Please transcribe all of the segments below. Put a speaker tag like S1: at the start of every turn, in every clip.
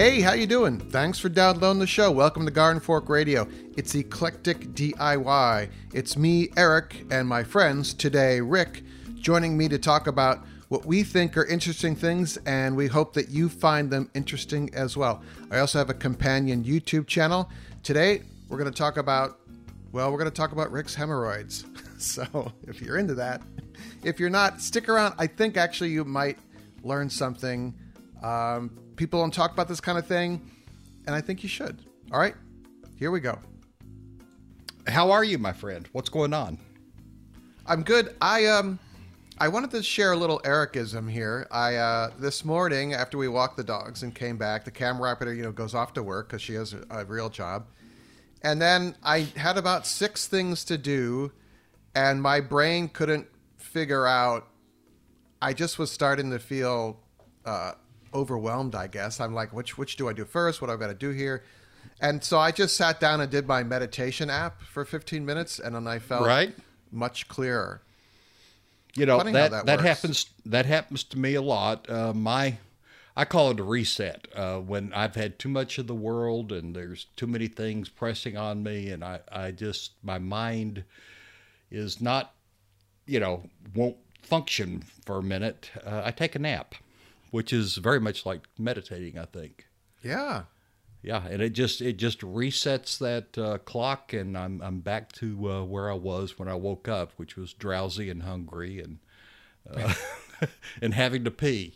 S1: Hey, how you doing? Thanks for downloading the show. Welcome to Garden Fork Radio. It's Eclectic DIY. It's me, Eric, and my friends, today Rick, joining me to talk about what we think are interesting things, and we hope that you find them interesting as well. I also have a companion YouTube channel. Today, we're going to talk about Rick's hemorrhoids. So, if you're into that. If you're not, stick around. I think actually you might learn something. People don't talk about this kind of thing, and I think you should. All right, here we go.
S2: How are you, my friend? What's going on?
S1: I'm good. I wanted to share a little Ericism here. This morning after we walked the dogs and came back, the camera operator, goes off to work because she has a real job. And then I had about 6 things to do, and my brain couldn't figure out. I just was starting to feel overwhelmed, I guess. I'm like, which do I do first? What do I got to do here? And so I just sat down and did my meditation app for 15 minutes, and then I felt much clearer.
S2: Funny that happens to me a lot. I call it a reset. When I've had too much of the world and there's too many things pressing on me, and my mind is not, won't function for a minute. I take a nap, which is very much like meditating, I think.
S1: Yeah.
S2: Yeah, and it just resets that clock, and I'm back to where I was when I woke up, which was drowsy and hungry and and having to pee.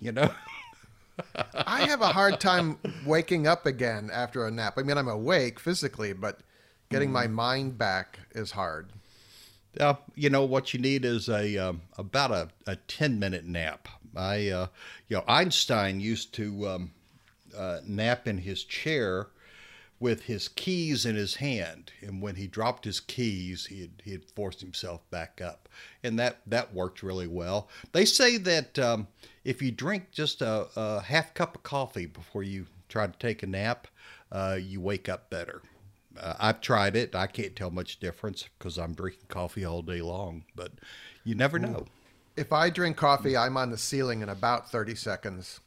S1: I have a hard time waking up again after a nap. I mean, I'm awake physically, but getting my mind back is hard.
S2: What you need is about a 10-minute nap. Einstein used to nap in his chair with his keys in his hand, and when he dropped his keys, he had forced himself back up, and that worked really well. They say that if you drink just a half cup of coffee before you try to take a nap, you wake up better. I've tried it. I can't tell much difference because I'm drinking coffee all day long, but you never know.
S1: If I drink coffee, I'm on the ceiling in about 30 seconds.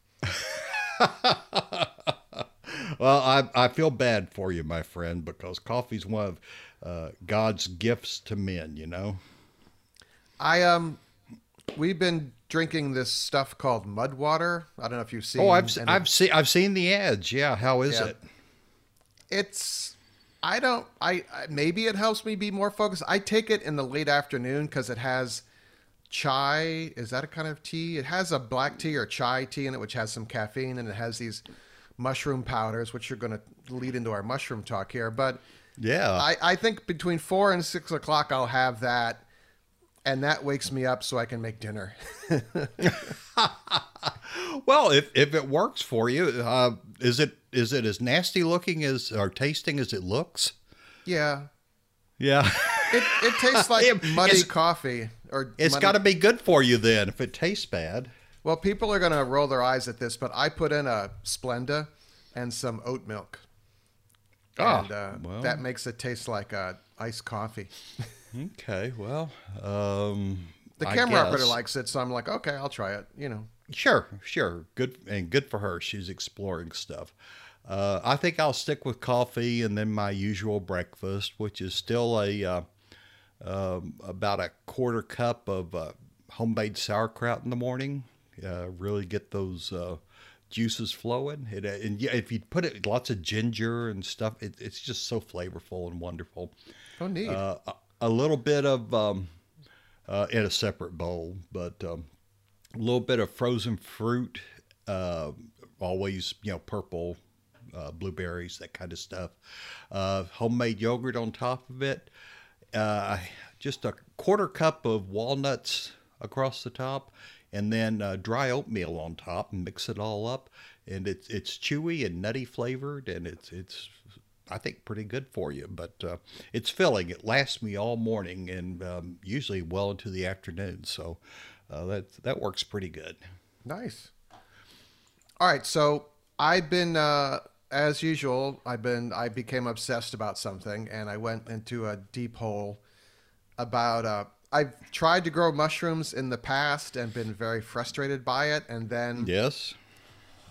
S2: Well, I feel bad for you, my friend, because coffee's one of God's gifts to men,
S1: We've been drinking this stuff called mud water. I don't know if you've seen.
S2: Oh, I've seen the ads. Yeah, how is it?
S1: Maybe it helps me be more focused. I take it in the late afternoon because it has chai. Is that a kind of tea? It has a black tea or chai tea in it, which has some caffeine, and it has these mushroom powders, which are going to lead into our mushroom talk here. But
S2: yeah,
S1: I think between 4 and 6 o'clock, I'll have that, and that wakes me up so I can make dinner.
S2: Well, if it works for you, is it as nasty looking or tasting as it looks?
S1: Yeah.
S2: Yeah.
S1: It tastes like muddy coffee.
S2: It's got to be good for you then if it tastes bad.
S1: Well, people are going to roll their eyes at this, but I put in a Splenda and some oat milk. And that makes it taste like iced coffee.
S2: Okay, well,
S1: the camera operator likes it, so I'm like, okay, I'll try it,
S2: Sure. Good for her. She's exploring stuff. I think I'll stick with coffee and then my usual breakfast, which is still about a quarter cup of homemade sauerkraut in the morning. Really get those juices flowing. If you put it lots of ginger and stuff, it's just so flavorful and wonderful.
S1: Oh, neat.
S2: A little bit of in a separate bowl, but a little bit of frozen fruit. Always, purple. Blueberries, that kind of stuff. Homemade yogurt on top of it. Just a quarter cup of walnuts across the top, and then dry oatmeal on top, and mix it all up. And it's chewy and nutty flavored, and it's I think pretty good for you. But it's filling. It lasts me all morning and usually well into the afternoon. So that works pretty good.
S1: Nice. All right, so I've been. As usual, I became obsessed about something, and I went into a deep hole about. I've tried to grow mushrooms in the past and been very frustrated by it, and then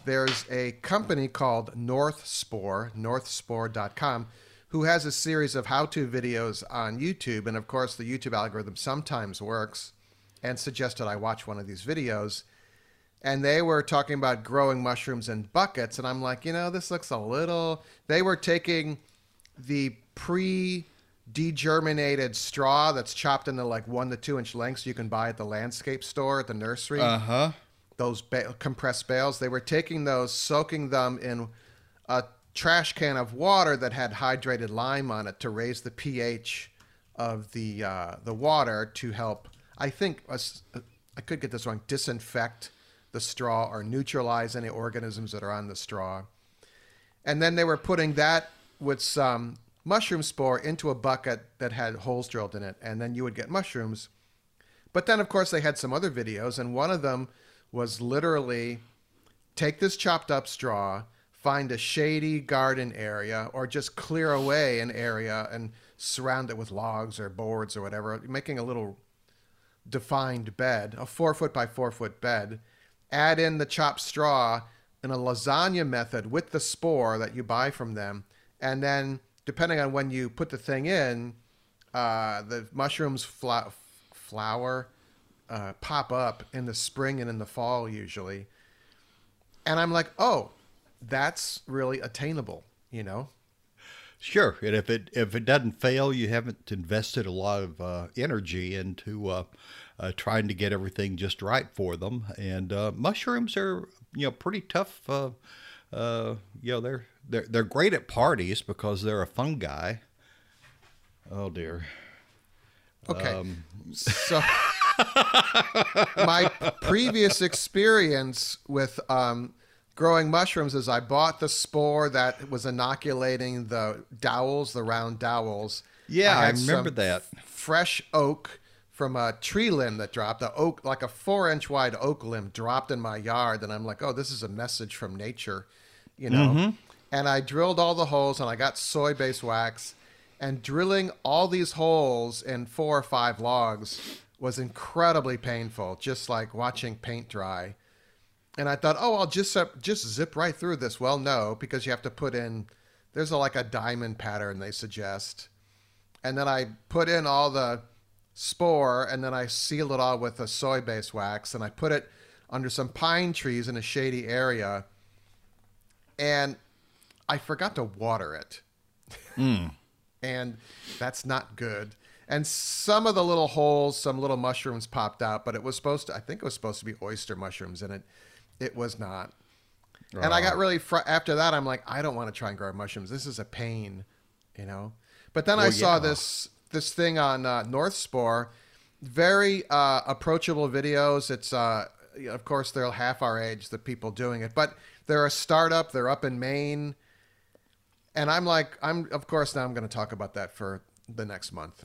S1: there's a company called Northspore, northspore.com, who has a series of how-to videos on YouTube. And of course, the YouTube algorithm sometimes works and suggested I watch one of these videos. And they were talking about growing mushrooms in buckets. And I'm like, this looks a little... They were taking the pre-degerminated straw that's chopped into like 1 to 2 inch lengths you can buy at the landscape store at the nursery.
S2: Uh-huh.
S1: Those compressed bales. They were taking those, soaking them in a trash can of water that had hydrated lime on it to raise the pH of the water to help, I think, I could get this wrong, disinfect the straw or neutralize any organisms that are on the straw. And then they were putting that with some mushroom spore into a bucket that had holes drilled in it, and then you would get mushrooms. But then, of course, they had some other videos, and one of them was literally take this chopped up straw, find a shady garden area, or just clear away an area and surround it with logs or boards or whatever, making a little defined bed, a 4 foot by 4 foot bed. Add in the chopped straw in a lasagna method with the spore that you buy from them. And then, depending on when you put the thing in, the mushrooms flower, pop up in the spring and in the fall usually. And I'm like, oh, that's really attainable,
S2: Sure, and if it doesn't fail, you haven't invested a lot of energy into trying to get everything just right for them. And mushrooms are pretty tough. They're great at parties because they're a fungi. Oh dear.
S1: Okay, so my previous experience with growing mushrooms is I bought the spore that was inoculating the dowels, the round dowels.
S2: Yeah, I remember that.
S1: Fresh oak from a tree limb that dropped. The oak, like a 4 inch wide oak limb, dropped in my yard, and I'm like, oh, this is a message from nature,
S2: Mm-hmm.
S1: And I drilled all the holes, and I got soy-based wax, and drilling all these holes in 4 or 5 logs was incredibly painful, just like watching paint dry. And I thought, oh, I'll just zip right through this. Well, no, because you have to put in, there's like a diamond pattern they suggest. And then I put in all the spore, and then I sealed it all with a soy-based wax, and I put it under some pine trees in a shady area. And I forgot to water it. And that's not good. And some of the little holes, some little mushrooms popped out, but I think it was supposed to be oyster mushrooms in it. It was not. And I got really, after that, I'm like, I don't want to try and grow mushrooms. This is a pain, But then I saw this thing on Northspore, very approachable videos. It's, of course, they're half our age, the people doing it. But they're a startup. They're up in Maine. And I'm like, of course, now I'm going to talk about that for the next month.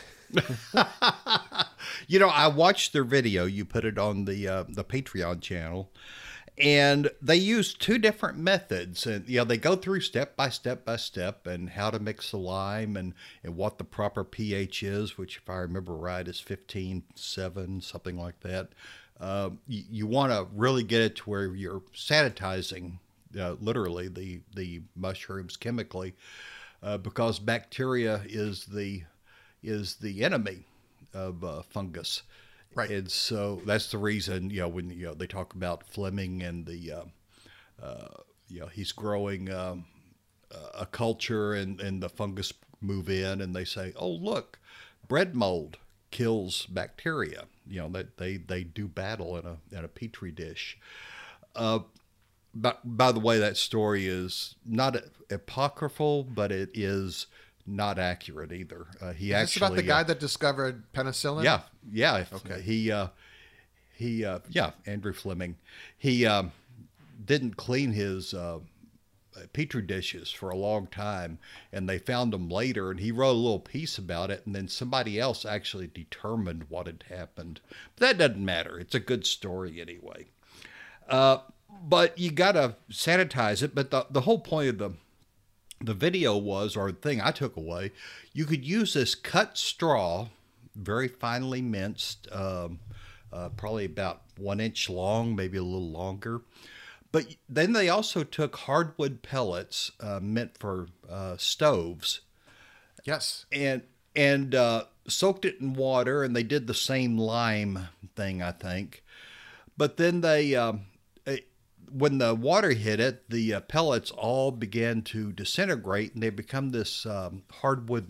S2: I watched their video. You put it on the Patreon channel, and they use 2 different methods. And they go through step by step and how to mix the lime and what the proper pH is, which, if I remember right, is 15.7, something like that. You want to really get it to where you're sanitizing literally the mushrooms chemically, because bacteria is the enemy of fungus.
S1: Right.
S2: And so that's the reason, when they talk about Fleming and the he's growing a culture and the fungus move in, and they say, oh, look, bread mold kills bacteria, that they do battle in a petri dish. But by the way, that story is not apocryphal, but it is not accurate either. Is
S1: this about the guy that discovered penicillin?
S2: Yeah.
S1: Okay.
S2: Andrew Fleming. He didn't clean his petri dishes for a long time, and they found them later, and he wrote a little piece about it, and then somebody else actually determined what had happened. But that doesn't matter. It's a good story anyway. But you got to sanitize it. But the whole point of the video was, or the thing I took away, you could use this cut straw, very finely minced, probably about 1 inch long, maybe a little longer. But then they also took hardwood pellets meant for stoves
S1: Yes.
S2: and soaked it in water, and they did the same lime thing, I think. But then when the water hit it, the pellets all began to disintegrate, and they become this hardwood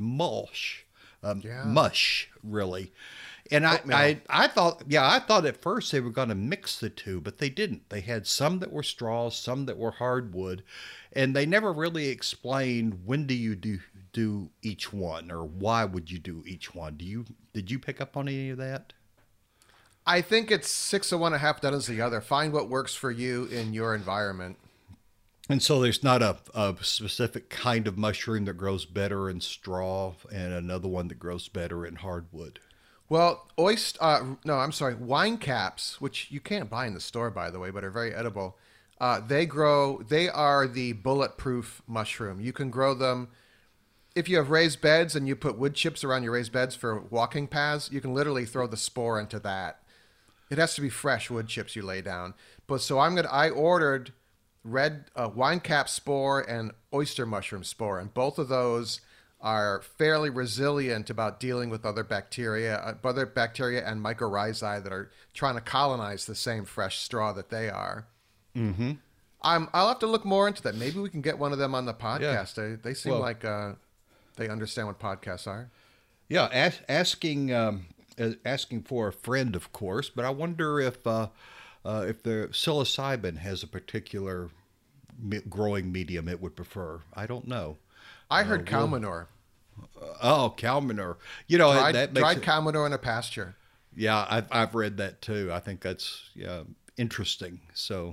S2: mush, really. And I thought, I thought at first they were going to mix the two, but they didn't. They had some that were straws, some that were hardwood, and they never really explained when do you do each one, or why would you do each one. Did you pick up on any of that?
S1: I think it's 6 of one, a half dozen of the other. Find what works for you in your environment.
S2: And so there's not a specific kind of mushroom that grows better in straw and another one that grows better in hardwood.
S1: Well, wine caps, which you can't buy in the store, by the way, but are very edible. They are the bulletproof mushroom. You can grow them. If you have raised beds and you put wood chips around your raised beds for walking paths, you can literally throw the spore into that. It has to be fresh wood chips you lay down. But so I ordered red wine cap spore and oyster mushroom spore, and both of those are fairly resilient about dealing with other bacteria and mycorrhizae that are trying to colonize the same fresh straw that they are.
S2: Mm-hmm.
S1: I'll have to look more into that. Maybe we can get one of them on the podcast.
S2: Yeah.
S1: They seem like they understand what podcasts are.
S2: Yeah, asking for a friend, of course, but I wonder if the psilocybin has a particular growing medium it would prefer. I don't know.
S1: I heard cow manure.
S2: Cow manure. You know,
S1: dried cow manure in a pasture.
S2: Yeah, I've read that too. I think that's interesting. So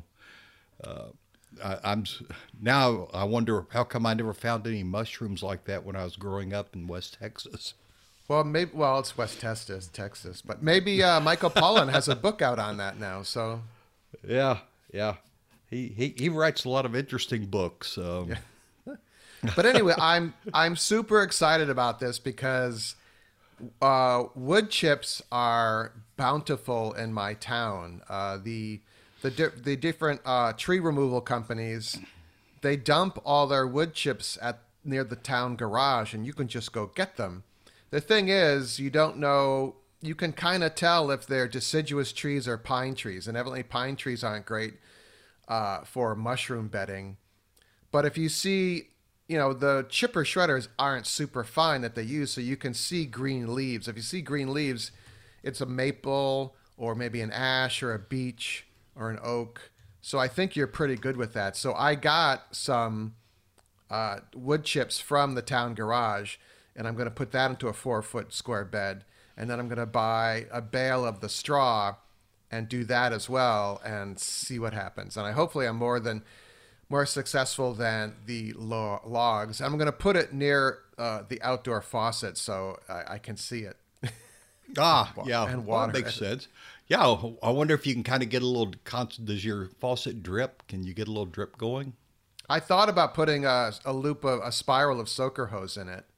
S2: I wonder how come I never found any mushrooms like that when I was growing up in West Texas.
S1: Well, it's West Texas, but maybe Michael Pollan has a book out on that now. So
S2: yeah, he writes a lot of interesting books.
S1: Yeah. But anyway, I'm super excited about this because wood chips are bountiful in my town. The different tree removal companies, they dump all their wood chips near the town garage, and you can just go get them. The thing is, you don't know. You can kind of tell if they're deciduous trees or pine trees, and evidently pine trees aren't great for mushroom bedding. But if you see, the chipper shredders aren't super fine that they use, so you can see green leaves. If you see green leaves, it's a maple or maybe an ash or a beech or an oak. So I think you're pretty good with that. So I got some wood chips from the town garage, and I'm going to put that into a 4-foot square bed. And then I'm going to buy a bale of the straw and do that as well and see what happens. And hopefully I'm more successful than the logs. I'm going to put it near the outdoor faucet so I can see it.
S2: Yeah.
S1: And water.
S2: That makes sense. Yeah, I wonder if you can kind of get a little, does your faucet drip? Can you get a little drip going?
S1: I thought about putting a spiral of soaker hose in it.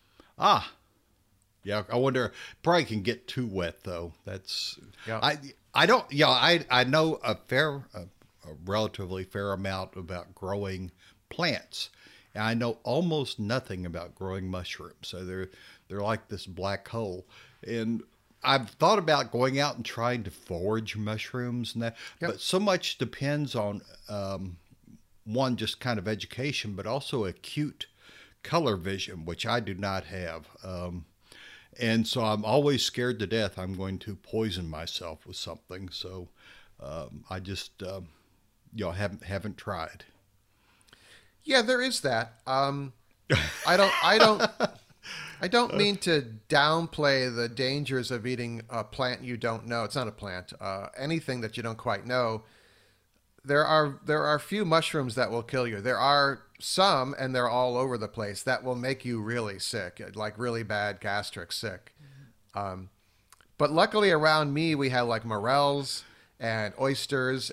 S2: Yeah, I wonder, probably can get too wet though. That's,
S1: yeah.
S2: I know a relatively fair amount about growing plants. And I know almost nothing about growing mushrooms. So they're like this black hole. And I've thought about going out and trying to forage mushrooms and that, but so much depends on one, just kind of education, but also acute color vision, which I do not have. And so I'm always scared to death I'm going to poison myself with something. So I just haven't tried.
S1: Yeah, there is that. I don't mean to downplay the dangers of eating a plant you don't know. It's not a plant. Anything that you don't quite know. There are few mushrooms that will kill you. There are some, and they're all over the place, that will make you really sick, like really bad gastric sick. But luckily around me, we have like morels and oysters.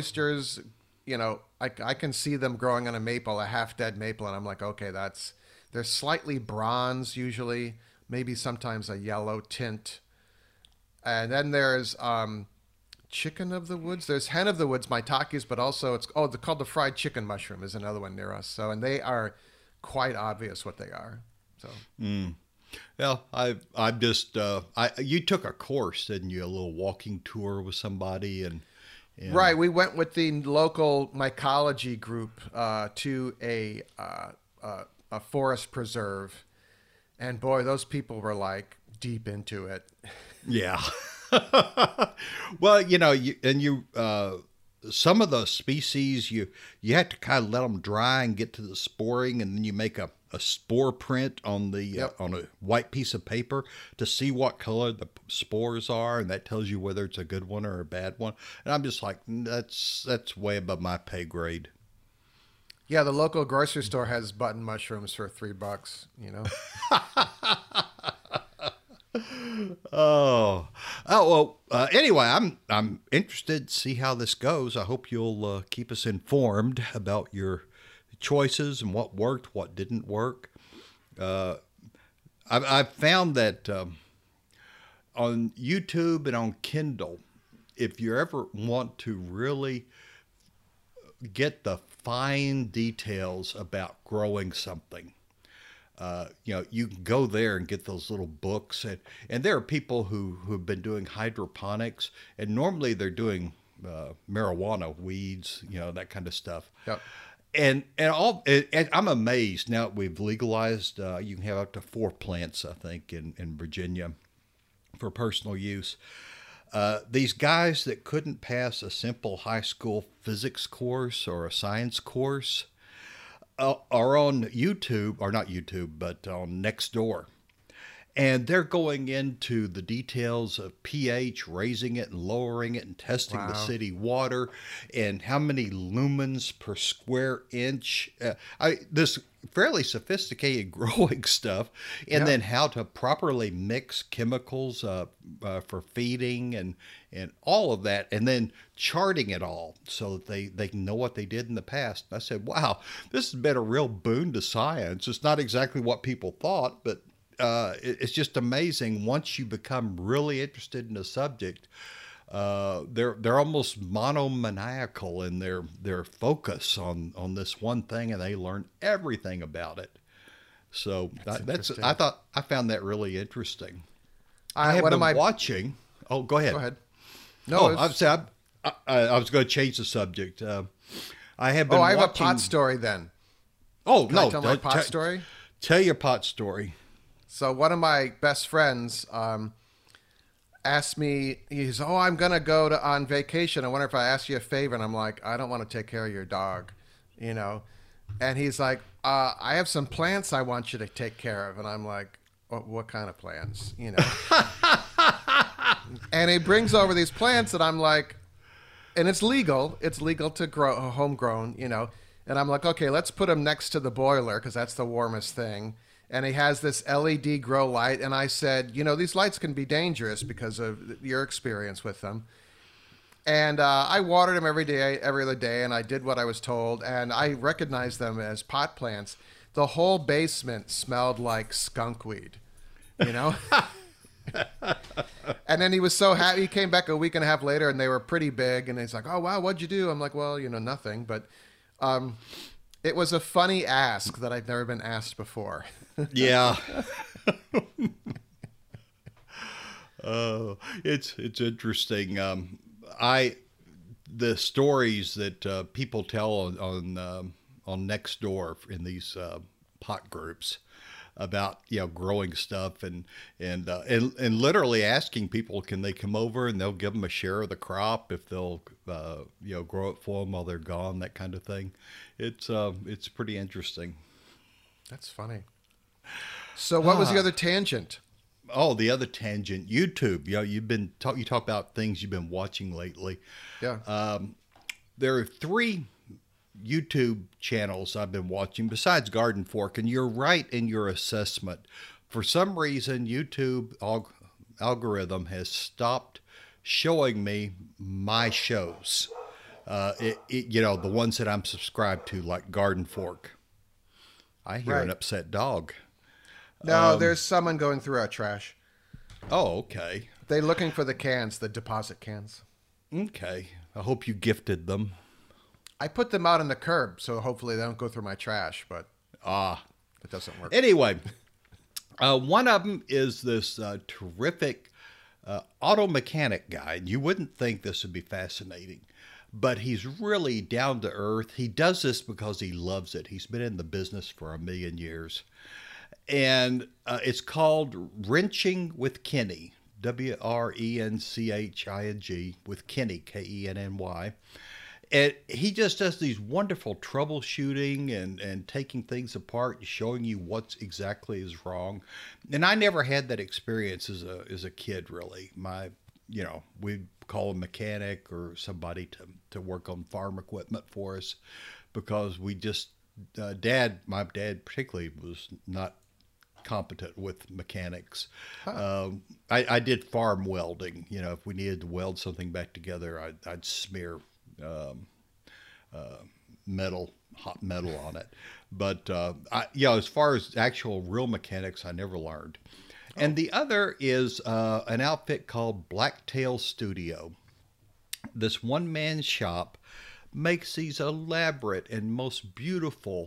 S1: I can see them growing on a maple, a half-dead maple, and I'm like, okay, they're slightly bronze usually, maybe sometimes a yellow tint. And then there's chicken of the woods. There's hen of the woods, maitakes, but also they're called the fried chicken mushroom is another one near us. So, and they are quite obvious what they are. So.
S2: Well, I've just you took a course, didn't you? A little walking tour with somebody and
S1: right. We went with the local mycology group to a forest preserve, and boy, those people were like deep into it.
S2: Yeah. Well, some of the species you have to kind of let them dry and get to the sporing, and then you make a spore print on the on a white piece of paper to see what color the spores are, and that tells you whether it's a good one or a bad one. And I'm just like, that's way above my pay grade.
S1: Yeah, the local grocery store has button mushrooms for $3. You know.
S2: Well. Anyway, I'm interested to see how this goes. I hope you'll keep us informed about your choices and what worked, what didn't work. I've found that on YouTube and on Kindle, if you ever want to really get the fine details about growing something, you can go there and get those little books, and there are people who've been doing hydroponics, and normally they're doing marijuana, weeds, that kind of stuff.
S1: Yep.
S2: And I'm amazed now that we've legalized. You can have up to 4 plants, I think, in Virginia for personal use. These guys that couldn't pass a simple high school physics course or a science course are on YouTube, or not YouTube, but on Nextdoor. And they're going into the details of pH, raising it and lowering it, and testing the city water, and how many lumens per square inch. This fairly sophisticated growing stuff, and then how to properly mix chemicals for feeding and all of that, and then charting it all so that they can know what they did in the past. And I said, wow, this has been a real boon to science. It's not exactly what people thought, but it's just amazing. Once you become really interested in a subject, they're almost monomaniacal in their focus on this one thing, and they learn everything about it. So I found that really interesting. I have been watching. Oh, go ahead.
S1: Go ahead. No,
S2: I was going to change the subject. I have been.
S1: I have
S2: watching...
S1: a pot story then.
S2: Oh,
S1: Can
S2: no!
S1: I tell my pot story.
S2: Tell your pot story.
S1: So one of my best friends asked me, he's, I'm going to go on vacation. I wonder if I ask you a favor. And I'm like, I don't want to take care of your dog, And he's like, I have some plants I want you to take care of. And I'm like, what kind of plants, And he brings over these plants and I'm like, and it's legal. It's legal to grow homegrown, And I'm like, okay, let's put them next to the boiler because that's the warmest thing. And he has this LED grow light. And I said, these lights can be dangerous because of your experience with them. And I watered them every other day, and I did what I was told. And I recognized them as pot plants. The whole basement smelled like skunk weed, And then he was so happy. He came back a week and a half later, and they were pretty big. And he's like, oh, wow, what'd you do? I'm like, well, nothing. But it was a funny ask that I've never been asked before.
S2: Yeah. It's interesting. The stories that people tell on Nextdoor in these pot groups about growing stuff and literally asking people, can they come over and they'll give them a share of the crop if they'll grow it for them while they're gone, that kind of thing. It's pretty interesting.
S1: That's funny. So what was the other tangent?
S2: Oh, the other tangent, YouTube. You talk about things you've been watching lately.
S1: Yeah.
S2: There are 3 YouTube channels I've been watching besides Garden Fork, and you're right in your assessment. For some reason, YouTube algorithm has stopped showing me my shows. The ones that I'm subscribed to, like Garden Fork. I hear an upset dog.
S1: No, there's someone going through our trash.
S2: Oh, okay.
S1: They're looking for the cans, the deposit cans.
S2: Okay. I hope you gifted them.
S1: I put them out on the curb, so hopefully they don't go through my trash, but it doesn't work.
S2: Anyway, one of them is this terrific auto mechanic guy. You wouldn't think this would be fascinating, but he's really down to earth. He does this because he loves it. He's been in the business for 1,000,000 years. And it's called Wrenching with Kenny, WRENCHING with Kenny, KENNY. And he just does these wonderful troubleshooting and taking things apart and showing you what exactly is wrong. And I never had that experience as a kid, really. We'd call a mechanic or somebody to work on farm equipment for us because we just, my dad particularly was not competent with mechanics. I did farm welding. If we needed to weld something back together, I'd smear hot metal on it. But as far as actual real mechanics, I never learned. And the other is an outfit called Blacktail Studio. This one-man shop makes these elaborate and most beautiful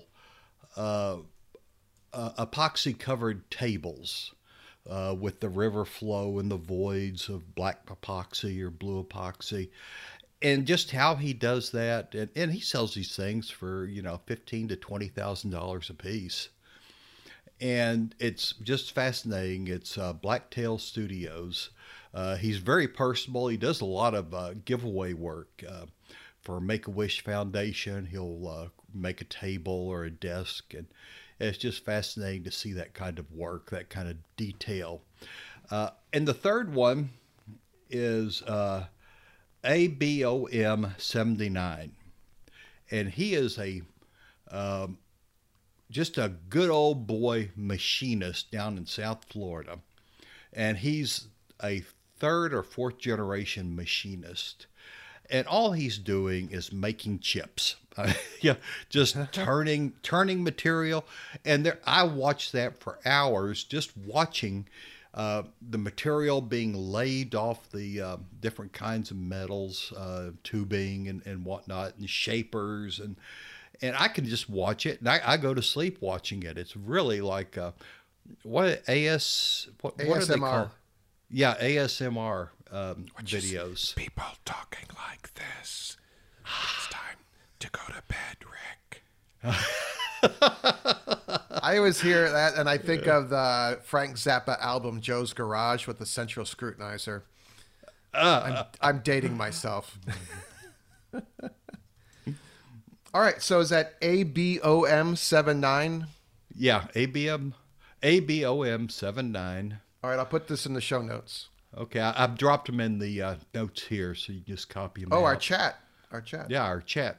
S2: epoxy-covered tables with the river flow and the voids of black epoxy or blue epoxy. And just how he does that, and he sells these things for $15,000 to $20,000 a piece, and it's just fascinating. It's Blacktail Studios. He's very personable. He does a lot of giveaway work for Make-A-Wish Foundation. He'll make a table or a desk, and it's just fascinating to see that kind of work, that kind of detail. And the third one is ABOM79, and he is just a good old boy machinist down in South Florida, and he's a third or fourth generation machinist, and all he's doing is making chips. Just turning material, and I watched that for hours, just watching the material being laid off the different kinds of metals, tubing and whatnot, and shapers, and I can just watch it, and I go to sleep watching it. It's really like what are they called? Yeah, ASMR videos.
S1: People talking like this. It's time to go to bed, Rick. I always hear that, and I think of the Frank Zappa album Joe's Garage with the central scrutinizer. I'm dating myself. All right, so is that ABOM79?
S2: Yeah, ABOM79.
S1: All right, I'll put this in the show notes.
S2: Okay, I've dropped them in the notes here, so you can just copy them out.
S1: Our chat.
S2: Yeah, our chat.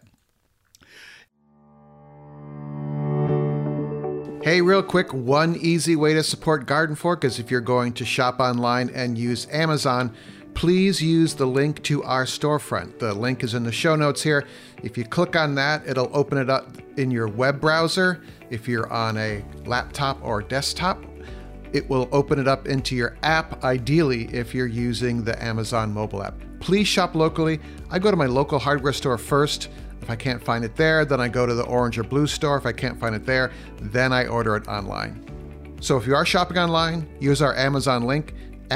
S1: Hey, real quick, one easy way to support Garden Fork is if you're going to shop online and use Amazon, please use the link to our storefront. The link is in the show notes here. If you click on that, it'll open it up in your web browser. If you're on a laptop or desktop, it will open it up into your app, ideally if you're using the Amazon mobile app. Please shop locally. I go to my local hardware store first. If I can't find it there, then I go to the orange or blue store. If I can't find it there, then I order it online. So if you are shopping online, use our Amazon link,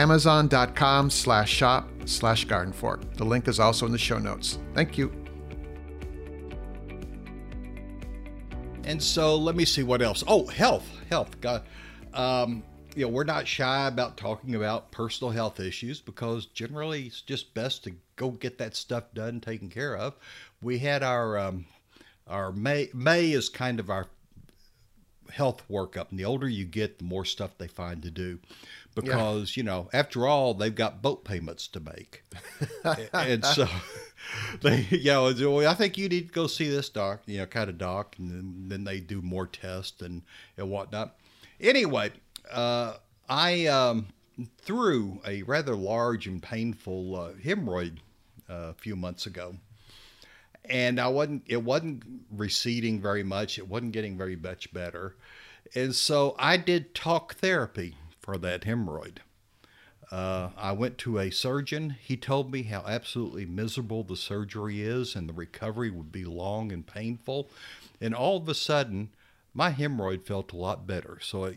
S1: amazon.com/shop/gardenfork. The link is also in the show notes. Thank you.
S2: And so let me see what else. Oh, health. God, we're not shy about talking about personal health issues because generally it's just best to go get that stuff done, taken care of. We had our May is kind of our health workup, and the older you get, the more stuff they find to do, because after all, they've got boat payments to make, and so they, I think you need to go see this doc, kind of doc, and then they do more tests and whatnot. Anyway, I threw a rather large and painful hemorrhoid a few months ago. And it wasn't receding very much. It wasn't getting very much better. And so I did talk therapy for that hemorrhoid. I went to a surgeon. He told me how absolutely miserable the surgery is and the recovery would be long and painful. And all of a sudden, my hemorrhoid felt a lot better. So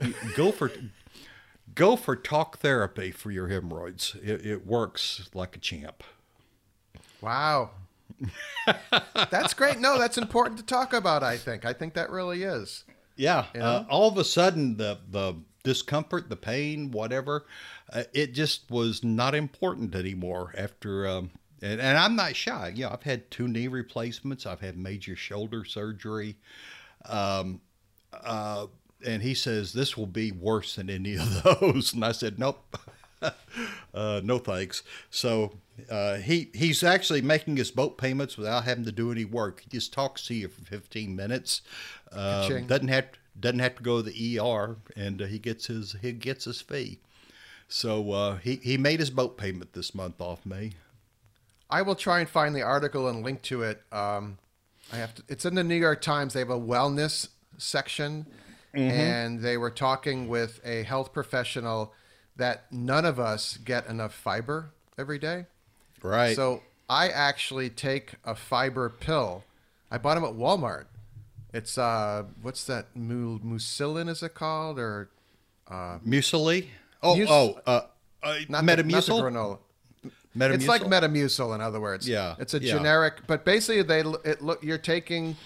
S2: go for talk therapy for your hemorrhoids. It works like a champ.
S1: Wow. That's great. No, that's important to talk about, I think. I think that really is.
S2: Yeah.
S1: You know?
S2: All of a sudden, the discomfort, the pain, whatever, it just was not important anymore after, and I'm not shy. You know, I've had 2 knee replacements. I've had major shoulder surgery. And he says, this will be worse than any of those. And I said, nope. No thanks. So he's actually making his boat payments without having to do any work. He just talks to you for 15 minutes. Doesn't have to go to the ER, and he gets his fee. So he made his boat payment this month off me.
S1: I will try and find the article and link to it. It's in the New York Times. They have a wellness section, and they were talking with a health professional that none of us get enough fiber every day.
S2: Right.
S1: So I actually take a fiber pill. I bought them at Walmart. It's what's that? Mucilin is it called, or
S2: Muesli?
S1: Not
S2: Metamucil.
S1: not the granola.
S2: Metamucil?
S1: It's like Metamucil, in other words.
S2: Yeah,
S1: It's a
S2: yeah.
S1: generic, but basically you're taking,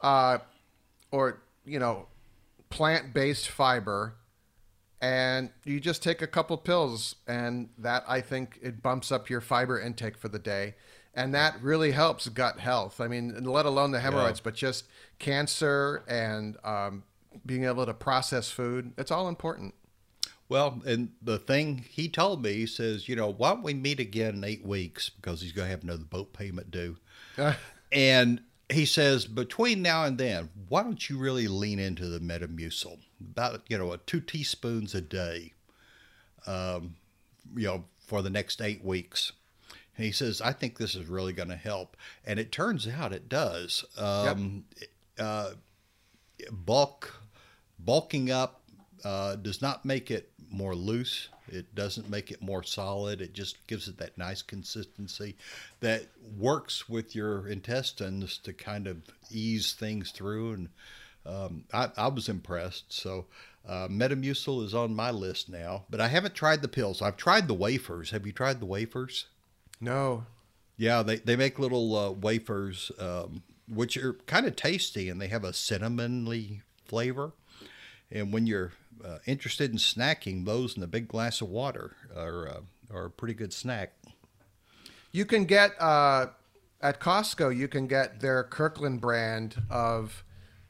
S1: plant-based fiber, and you just take a couple pills, and that, I think, it bumps up your fiber intake for the day, and that really helps gut health. I mean, let alone the hemorrhoids, but just cancer and being able to process food. It's all important.
S2: Well, and the thing he told me, he says, why don't we meet again in 8 weeks, because he's going to have another boat payment due. And he says, between now and then, why don't you really lean into the Metamucil? About, 2 teaspoons a day, for the next 8 weeks. And he says, I think this is really going to help. And it turns out it does. Bulking up does not make it more loose. It doesn't make it more solid. It just gives it that nice consistency that works with your intestines to kind of ease things through. And I was impressed. So Metamucil is on my list now, but I haven't tried the pills. I've tried the wafers. Have you tried the wafers?
S1: No.
S2: Yeah, they make little wafers, which are kind of tasty, and they have a cinnamony flavor. And when you're interested in snacking, those in a big glass of water are a pretty good snack.
S1: You can get at Costco. You can get their Kirkland brand of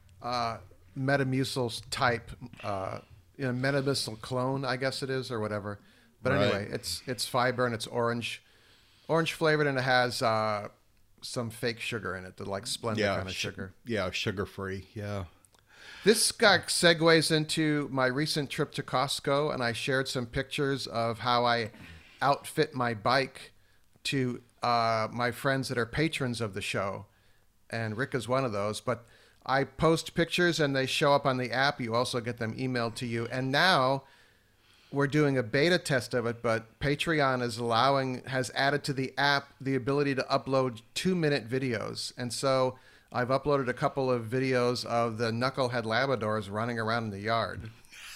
S1: Metamucil type, Metamucil clone, I guess it is, or whatever. But anyway, it's fiber and it's orange flavored, and it has some fake sugar in it, the like Splenda kind of sugar.
S2: Yeah, sugar free. Yeah.
S1: This guy segues into my recent trip to Costco, and I shared some pictures of how I outfit my bike to my friends that are patrons of the show, and Rick is one of those. But I post pictures, and they show up on the app. You also get them emailed to you. And now we're doing a beta test of it, but Patreon has added to the app the ability to upload 2-minute videos. And so I've uploaded a couple of videos of the knucklehead Labradors running around in the yard.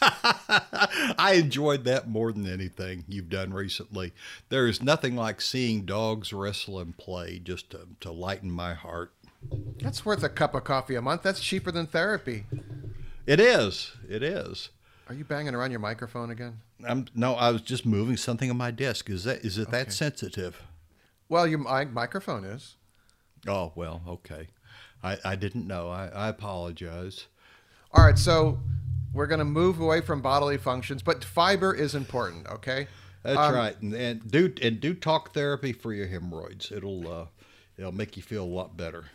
S2: I enjoyed that more than anything you've done recently. There is nothing like seeing dogs wrestle and play just to lighten my heart.
S1: That's worth a cup of coffee a month. That's cheaper than therapy.
S2: It is. It is.
S1: Are you banging around your microphone again?
S2: No, I was just moving something on my desk. Is it that sensitive?
S1: Well, your microphone is.
S2: Oh, well, okay. I didn't know. I apologize.
S1: All right, so we're going to move away from bodily functions, but fiber is important, okay?
S2: That's right. And do talk therapy for your hemorrhoids. It'll make you feel a lot better.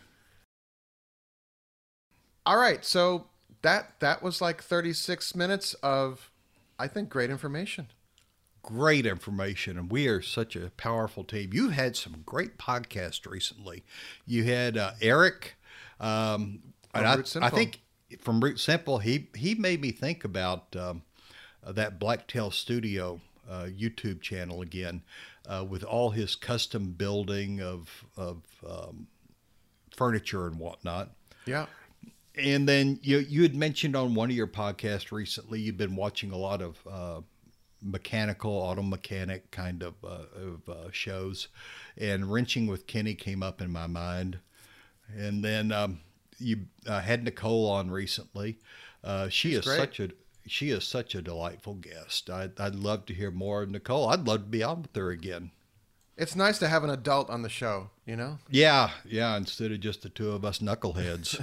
S1: All right, so that was like 36 minutes of, I think, great information.
S2: Great information, and we are such a powerful team. You had some great podcasts recently. You had Eric, and
S1: Root Simple.
S2: I think from Root Simple, he made me think about that Blacktail Studio YouTube channel again with all his custom building of furniture and whatnot.
S1: Yeah.
S2: And then you had mentioned on one of your podcasts recently, you've been watching a lot of auto mechanic kind of shows, and Wrenching with Kenny came up in my mind. And then you had Nicole on recently. She is such a delightful guest. I'd love to hear more of Nicole. I'd love to be on with her again.
S1: It's nice to have an adult on the show, you know?
S2: Yeah, instead of just the two of us knuckleheads.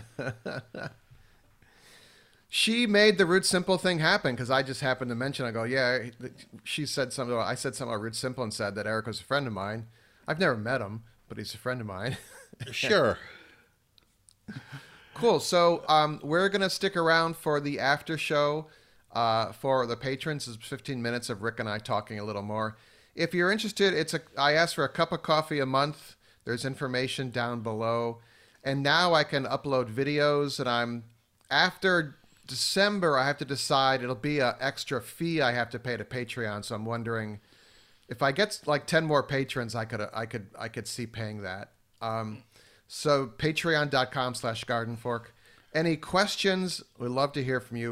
S1: She made the Root Simple thing happen because I just happened to mention, I go, yeah, she said something, I said something about Root Simple and said that Eric was a friend of mine. I've never met him, but he's a friend of mine.
S2: Sure.
S1: Cool. So we're going to stick around for the after show for the patrons. It's 15 minutes of Rick and I talking a little more. If you're interested, I ask for a cup of coffee a month. There's information down below. And now I can upload videos, and after December, I have to decide it'll be an extra fee I have to pay to Patreon. So I'm wondering if I get like 10 more patrons, I could see paying that. So patreon.com/gardenfork. Any questions? We'd love to hear from you.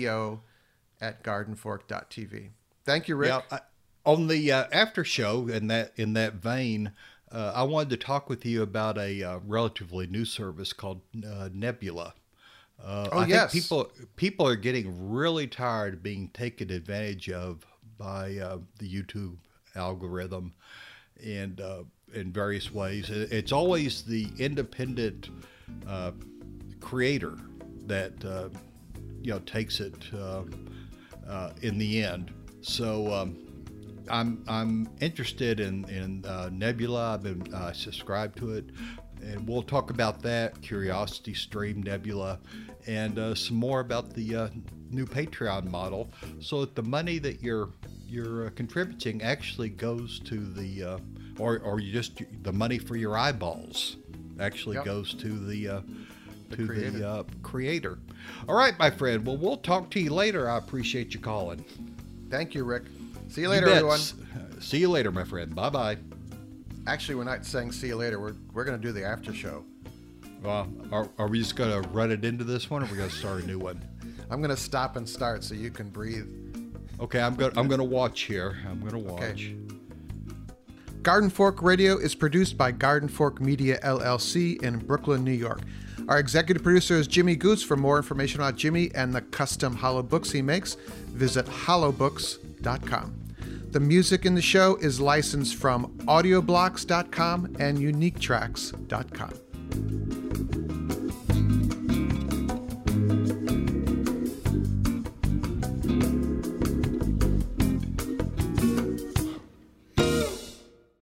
S1: radio@gardenfork.tv. Thank you, Rick.
S2: Yeah, on the after show, in that vein, I wanted to talk with you about a relatively new service called Nebula. I think people are getting really tired of being taken advantage of by the YouTube algorithm, and in various ways. It's always the independent creator that takes it in the end. So I'm interested in Nebula. I've been subscribed to it, and we'll talk about that. Curiosity Stream Nebula, and some more about the new Patreon model, so that the money that you're contributing actually goes to the or you just the money for your eyeballs actually goes to the creator. All right, my friend. Well, we'll talk to you later. I appreciate you calling.
S1: Thank you, Rick. See you later, everyone.
S2: See you later, my friend. Bye-bye.
S1: Actually, we're not saying see you later. We're going to do the after show.
S2: Well, are we just going to run it into this one, or are we going to start a new one?
S1: I'm going to stop and start so you can breathe.
S2: Okay, I'm going to watch here. I'm going to watch. Okay.
S1: Garden Fork Radio is produced by Garden Fork Media, LLC in Brooklyn, New York. Our executive producer is Jimmy Goose. For more information about Jimmy and the custom hollow books he makes, visit hollowbooks.com. The music in the show is licensed from audioblocks.com and uniquetracks.com.